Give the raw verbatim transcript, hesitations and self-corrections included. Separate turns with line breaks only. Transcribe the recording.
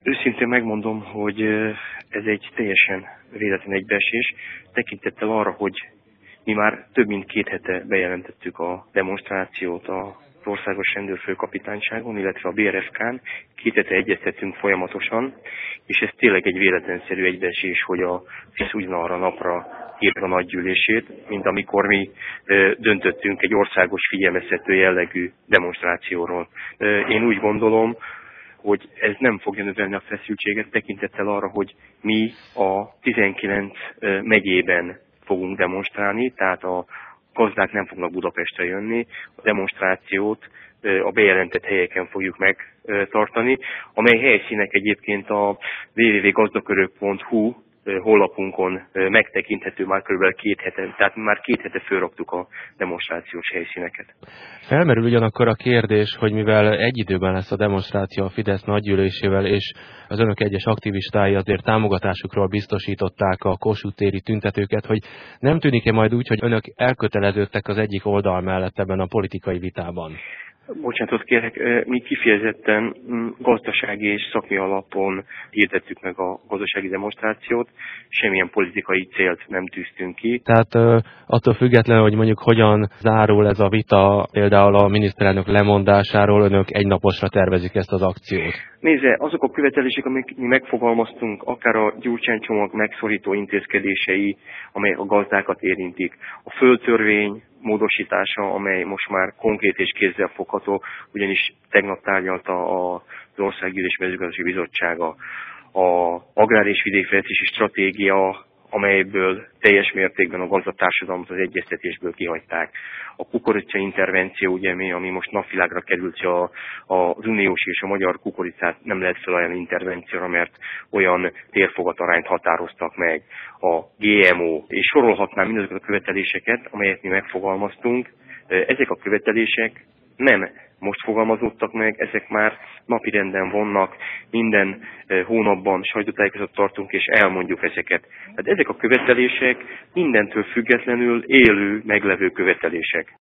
Őszintén megmondom, hogy ez egy teljesen véletlen egybeesés, tekintettel arra, hogy mi már több mint két hete bejelentettük a demonstrációt az Országos Rendőrfőkapitányságon, illetve a bé er ef ká-n, két hete egyeztettünk folyamatosan, és ez tényleg egy véletlenszerű egybeesés, hogy a Fidesz ugyanarra napra hívta a nagygyűlését, mint amikor mi ö, döntöttünk egy országos figyelmeztető jellegű demonstrációról. Ö, én úgy gondolom, hogy ez nem fogja növelni a feszültséget tekintettel arra, hogy mi a tizenkilenc megyében fogunk demonstrálni, tehát a gazdák nem fognak Budapestre jönni, a demonstrációt a bejelentett helyeken fogjuk megtartani, amely helyszínek egyébként a double-u double-u double pont gazdakörök pont hu honlapunkon megtekinthető már kb. két hete, tehát már két hete fölraktuk a demonstrációs helyszíneket.
Felmerül ugyanakkor a kérdés, hogy mivel egy időben lesz a demonstráció a Fidesz nagygyűlésével, és az önök egyes aktivistái azért támogatásukról biztosították a Kossuth téri tüntetőket, hogy nem tűnik-e majd úgy, hogy önök elköteleződtek az egyik oldal mellett ebben a politikai vitában?
Bocsánatot kérek, mi kifejezetten gazdasági és szakmai alapon hirdettük meg a gazdasági demonstrációt, semmilyen politikai célt nem tűztünk ki.
Tehát attól függetlenül, hogy mondjuk hogyan zárul ez a vita, például a miniszterelnök lemondásáról, önök egynaposra tervezik ezt az akciót?
Nézze, azok a követelések, amik mi megfogalmaztunk, akár a Gyurcsány csomag megszorító intézkedései, amelyek a gazdákat érintik, a földtörvény módosítása, amely most már konkrét és kézzelfogható, ugyanis tegnap tárgyalta az Országgyűlés Mezőgazdasági Bizottsága, a agrár- és vidékfejlesztési stratégia, amelyből teljes mértékben a gazdatársadalmat az egyeztetésből kihagyták. A kukorica intervenció, ugye, mi, ami most napvilágra került, hogy a, az uniós és a magyar kukoricát nem lehet felajánlani intervencióra, mert olyan térfogatarányt határoztak meg, a gé em o, és sorolhatnám mindazokat a követeléseket, amelyet mi megfogalmaztunk. Ezek a követelések nem most fogalmazódtak meg, ezek már napirenden vannak, minden hónapban sajtótájékoztatót tartunk, és elmondjuk ezeket. Tehát ezek a követelések mindentől függetlenül élő, meglevő követelések.